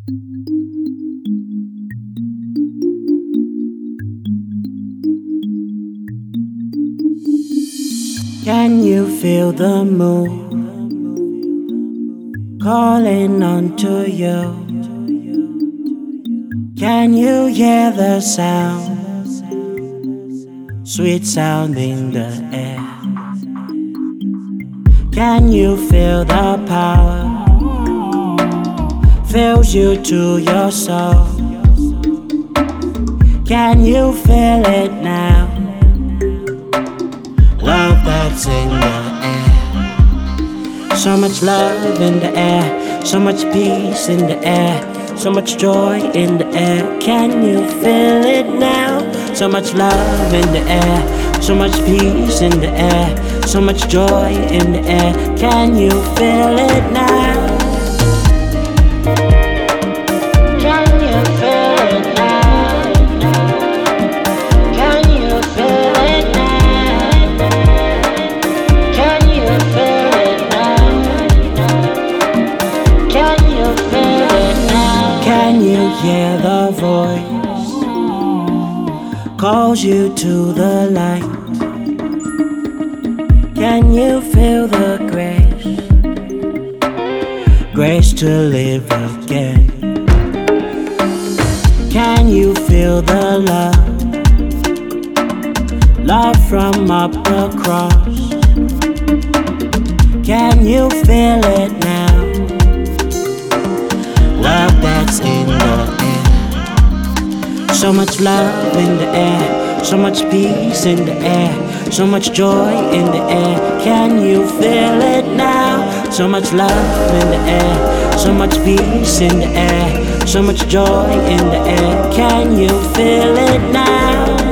Can you feel the moon calling onto you? Can you hear the sound, sweet sound in the air? Can you feel the power, fills you to your soul? Can you feel it now? Love that's in the air. So much love in the air, so much peace in the air, so much joy in the air. Can you feel it now? So much love in the air, so much peace in the air, so much joy in the air. Can you feel it now? Can you hear the voice calls you to the light? Can you feel the grace to live again? Can you feel the love from up the cross? Can you feel it now? Love that's in the air. So much love in the air, so much peace in the air, so much joy in the air. Can you feel it now? So much love in the air, so much peace in the air, so much joy in the air. Can you feel it now?